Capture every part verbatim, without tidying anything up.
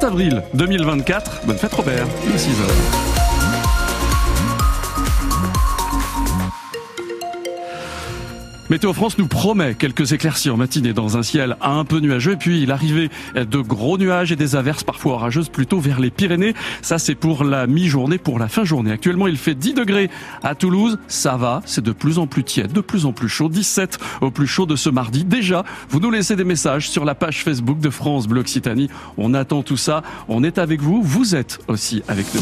avril deux mille vingt-quatre. Bonne fête Robert, il est six heures. Météo France nous promet quelques éclaircies en matinée dans un ciel un peu nuageux et puis l'arrivée de gros nuages et des averses parfois orageuses plutôt vers les Pyrénées. Ça c'est pour la mi-journée, pour la fin journée. Actuellement il fait dix degrés à Toulouse. Ça va, c'est de plus en plus tiède, de plus en plus chaud. dix-sept au plus chaud de ce mardi. Déjà, vous nous laissez des messages sur la page Facebook de France Bleu Occitanie. On attend tout ça. On est avec vous. Vous êtes aussi avec nous.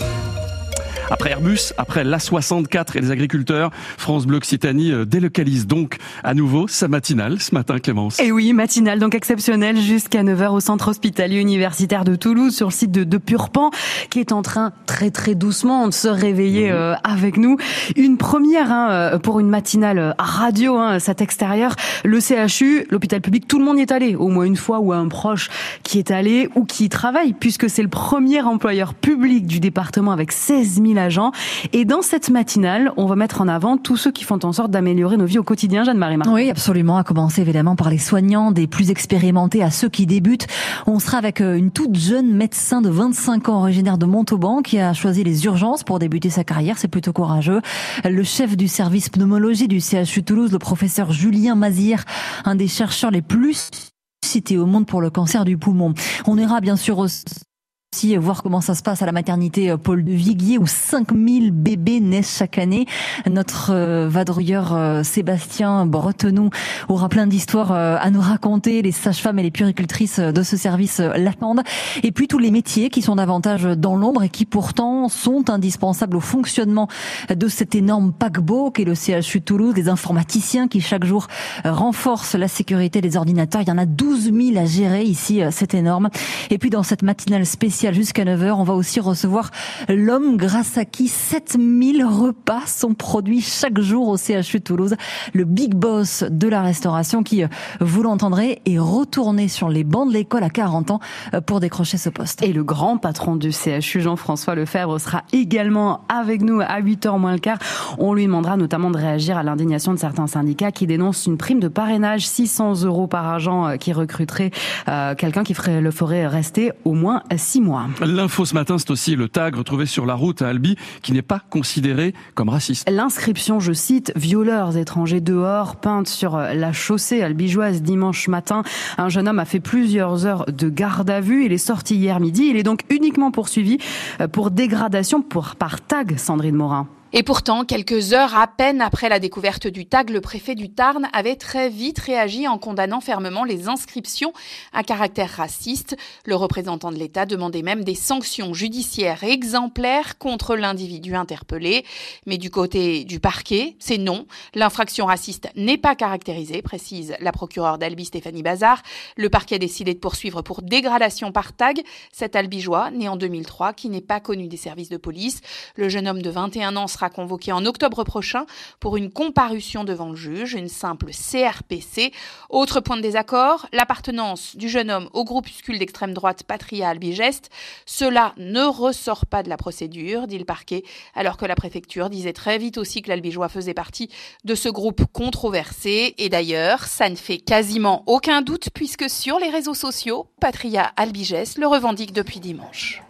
Après Airbus, après l'A soixante-quatre et les agriculteurs, France Bleu Occitanie délocalise donc à nouveau sa matinale ce matin, Clémence. Et oui, matinale donc exceptionnelle jusqu'à neuf heures au centre hospitalier universitaire de Toulouse, sur le site de, de Purpan, qui est en train très très doucement de se réveiller mmh. euh, avec nous. Une première hein, pour une matinale à radio, hein, cet extérieur. Le C H U, l'hôpital public, tout le monde y est allé, au moins une fois, ou un proche qui est allé ou qui y travaille, puisque c'est le premier employeur public du département avec seize mille agents. Et dans cette matinale, on va mettre en avant tous ceux qui font en sorte d'améliorer nos vies au quotidien. Jeanne-Marie Martin. Oui, absolument. À commencer évidemment par les soignants, des plus expérimentés à ceux qui débutent. On sera avec une toute jeune médecin de vingt-cinq ans, originaire de Montauban, qui a choisi les urgences pour débuter sa carrière. C'est plutôt courageux. Le chef du service pneumologie du C H U Toulouse, le professeur Julien Mazir, un des chercheurs les plus cités au monde pour le cancer du poumon. On ira bien sûr aussi voir comment ça se passe à la maternité Paul de Viguier où cinq mille bébés naissent chaque année. Notre euh, vadrouilleur euh, Sébastien Bretenou aura plein d'histoires euh, à nous raconter. Les sages-femmes et les puéricultrices de ce service euh, l'attendent. Et puis tous les métiers qui sont davantage dans l'ombre et qui pourtant sont indispensables au fonctionnement de cet énorme paquebot qu'est le C H U Toulouse. Des informaticiens qui chaque jour euh, renforcent la sécurité des ordinateurs. Il y en a douze mille à gérer ici, euh, c'est énorme. Et puis dans cette matinale spéciale jusqu'à neuf heures, on va aussi recevoir l'homme grâce à qui sept mille repas sont produits chaque jour au C H U Toulouse. Le big boss de la restauration qui, vous l'entendrez, est retourné sur les bancs de l'école à quarante ans pour décrocher ce poste. Et le grand patron du C H U, Jean-François Lefebvre, sera également avec nous à huit heures moins le quart. On lui demandera notamment de réagir à l'indignation de certains syndicats qui dénoncent une prime de parrainage, six cents euros par agent, qui recruterait euh, quelqu'un qui ferait, le ferait rester au moins six mois. L'info ce matin, c'est aussi le tag retrouvé sur la route à Albi qui n'est pas considéré comme raciste. L'inscription, je cite, violeurs étrangers dehors, peinte sur la chaussée albigeoise dimanche matin. Un jeune homme a fait plusieurs heures de garde à vue. Il est sorti hier midi. Il est donc uniquement poursuivi pour dégradation pour, par tag, Sandrine Morin. Et pourtant, quelques heures à peine après la découverte du tag, le préfet du Tarn avait très vite réagi en condamnant fermement les inscriptions à caractère raciste. Le représentant de l'État demandait même des sanctions judiciaires exemplaires contre l'individu interpellé. Mais du côté du parquet, c'est non. L'infraction raciste n'est pas caractérisée, précise la procureure d'Albi Stéphanie Bazard. Le parquet a décidé de poursuivre pour dégradation par tag cet albigeois, né en deux mille trois, qui n'est pas connu des services de police. Le jeune homme de vingt et un ans sera convoqué en octobre prochain pour une comparution devant le juge, une simple C R P C. Autre point de désaccord, l'appartenance du jeune homme au groupuscule d'extrême droite Patria Albigest. Cela ne ressort pas de la procédure, dit le parquet, alors que la préfecture disait très vite aussi que l'Albigeois faisait partie de ce groupe controversé. Et d'ailleurs, ça ne fait quasiment aucun doute puisque sur les réseaux sociaux, Patria Albigest le revendique depuis dimanche.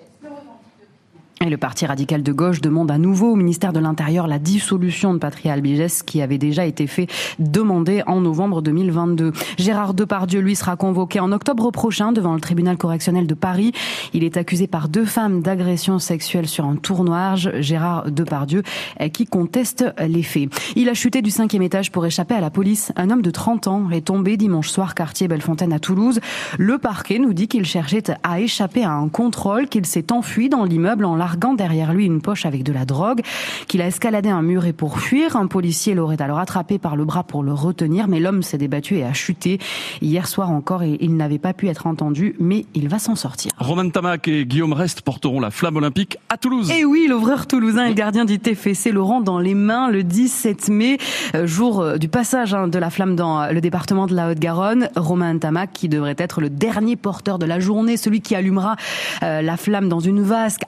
Et le parti radical de gauche demande à nouveau au ministère de l'Intérieur la dissolution de Patria Albigest qui avait déjà été fait demander en novembre deux mille vingt-deux. Gérard Depardieu, lui, sera convoqué en octobre prochain devant le tribunal correctionnel de Paris. Il est accusé par deux femmes d'agression sexuelle sur un tournage. Gérard Depardieu qui conteste les faits. Il a chuté du cinquième étage pour échapper à la police. Un homme de trente ans est tombé dimanche soir quartier Bellefontaine à Toulouse. Le parquet nous dit qu'il cherchait à échapper à un contrôle, qu'il s'est enfui dans l'immeuble en largant derrière lui une poche avec de la drogue, qu'il a escaladé un mur et pour fuir. Un policier l'aurait alors attrapé par le bras pour le retenir, mais l'homme s'est débattu et a chuté. Hier soir encore, il n'avait pas pu être entendu, mais il va s'en sortir. Romain Tamac et Guillaume Rest porteront la flamme olympique à Toulouse. Et oui, l'ouvreur toulousain et le gardien du T F C l'auront dans les mains le dix-sept mai, jour du passage de la flamme dans le département de la Haute-Garonne. Romain Tamac qui devrait être le dernier porteur de la journée, celui qui allumera la flamme dans une vasque à Ernest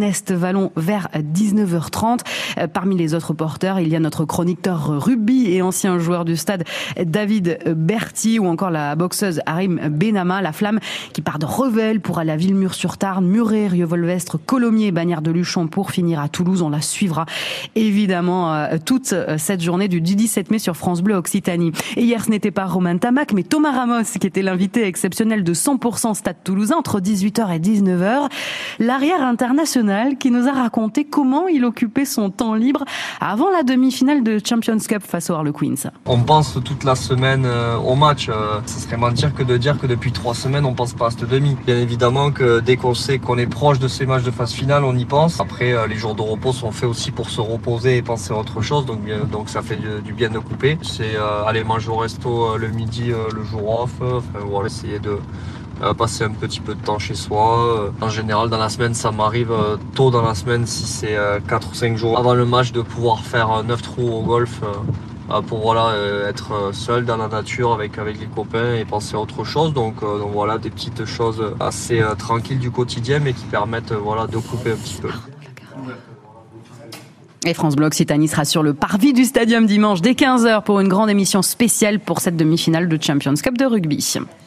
Ernest Vallon vers dix-neuf heures trente. Parmi les autres porteurs, il y a notre chroniqueur rugby et ancien joueur du stade David Berthy ou encore la boxeuse Harim Benama, la flamme qui part de Revel pour aller à Villemur-sur-Tarn, Muret, Rieux-Volvestre, Colomiers, Bagnères de Luchon pour finir à Toulouse. On la suivra évidemment euh, toute cette journée du dix-sept mai sur France Bleu Occitanie. Et hier, ce n'était pas Romain Tamac, mais Thomas Ramos qui était l'invité exceptionnel de cent pour cent Stade Toulousain entre dix-huit heures et dix-neuf heures. L'arrière international qui nous a raconté comment il occupait son temps libre avant la demi-finale de Champions Cup face aux Harlequins. On pense toute la semaine euh, au match. Euh, ce serait mentir que de dire que depuis trois semaines, on pense pas à cette demi. Bien évidemment que dès qu'on sait qu'on est proche de ces matchs de phase finale, on y pense. Après, euh, les jours de repos sont faits aussi pour se reposer et penser à autre chose. Donc, euh, donc ça fait du, du bien de couper. C'est euh, aller manger au resto euh, le midi, euh, le jour off. Euh, enfin, voilà, essayer de euh, passer un petit peu de temps chez soi. Euh, en général, dans la semaine, ça m'arrive euh, tôt dans la semaine, si c'est euh, quatre ou cinq jours avant le match, de pouvoir faire euh, neuf trous au golf. Euh, pour voilà être seul dans la nature avec avec les copains et penser à autre chose. Donc, euh, donc voilà, des petites choses assez euh, tranquilles du quotidien mais qui permettent euh, voilà de couper un petit peu. Et France Bleu Occitanie sera sur le parvis du Stadium dimanche dès quinze heures pour une grande émission spéciale pour cette demi-finale de Champions Cup de rugby.